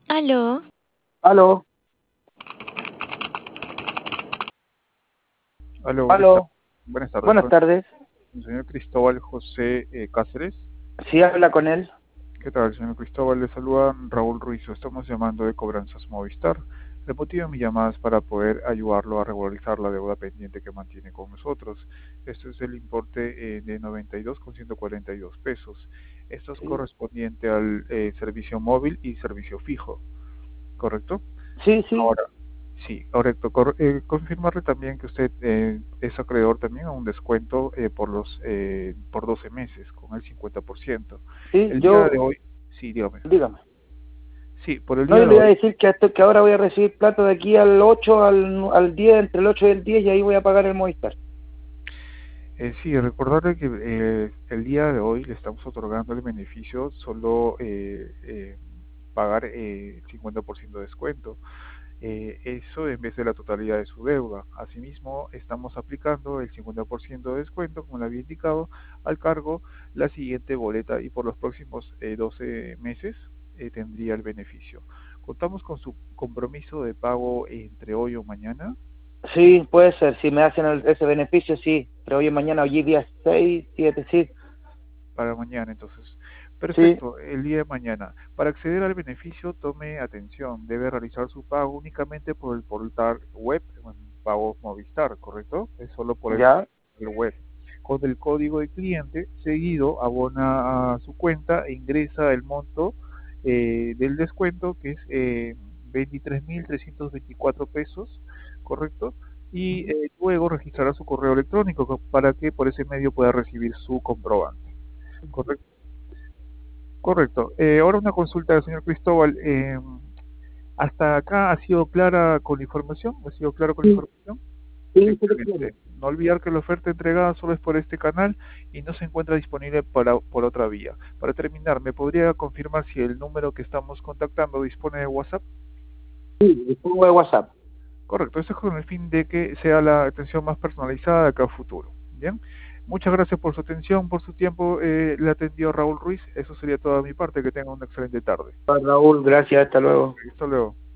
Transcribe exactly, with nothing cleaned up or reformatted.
Aló, Aló, Aló, ¿qué tal? aló, Buenas tardes, buenas con tardes. el señor Cristóbal José eh, Cáceres. Sí, habla con él. ¿Qué tal, señor Cristóbal? Le saluda Raúl Ruiz. Lo estamos llamando de Cobranzas Movistar. El motivo de mi llamada es para poder ayudarlo a regularizar la deuda pendiente que mantiene con nosotros. Esto es el importe eh, de noventa y dos con ciento cuarenta y dos pesos. Esto es Sí, correspondiente al eh, servicio móvil y servicio fijo, ¿correcto? sí, sí. Ahora, sí, correcto. Cor- eh, confirmarle también que usted eh, es acreedor también a un descuento eh, por los eh, por doce meses con el cincuenta por ciento. Sí, El día de yo, hoy, sí, dígame. dígame. Sí, por el No, día yo de le iba a hoy, decir que, hasta, que ahora voy a recibir plata de aquí al ocho, al, al diez, entre el ocho y el diez, y ahí voy a pagar el Movistar. eh, sí, recordarle que eh, el día de hoy le estamos otorgando el beneficio solo eh, eh, pagar eh, cincuenta por ciento de descuento. Eh, eso en vez de la totalidad de su deuda. Asimismo, estamos aplicando el cincuenta por ciento de descuento, como le había indicado, al cargo la siguiente boleta y por los próximos eh, doce meses eh, tendría el beneficio. Contamos con su compromiso de pago entre hoy o mañana. Sí, puede ser, si me hacen el- ese beneficio, sí. Pero hoy y mañana, hoy día seis, siete, sí. Para mañana, entonces. Sí, Perfecto, el día de mañana. Para acceder al beneficio, tome atención. Debe realizar su pago únicamente por el portal web, bueno, Pagos Movistar, ¿correcto? Es solo por el ya. el web. Con el código de cliente, seguido abona a su cuenta e ingresa el monto eh, del descuento, que es eh, veintitrés mil trescientos veinticuatro pesos, ¿correcto? Y eh, luego registrará su correo electrónico para que por ese medio pueda recibir su comprobante. Correcto. Correcto. Eh, ahora una consulta del señor Cristóbal. Eh, ¿hasta acá ha sido clara con la información? ¿Ha sido claro con la Sí, información? sí, sí, claro. Excelente. No olvidar que la oferta entregada solo es por este canal y no se encuentra disponible para, por otra vía. Para terminar, ¿me podría confirmar si el número que estamos contactando dispone de WhatsApp? Sí, dispongo de WhatsApp. Correcto. Esto es con el fin de que sea la atención más personalizada de acá a futuro. Bien. Muchas gracias por su atención, por su tiempo. Eh, le atendió Raúl Ruiz. Eso sería toda mi parte. Que tenga una excelente tarde. Raúl, gracias, hasta luego. Hasta luego.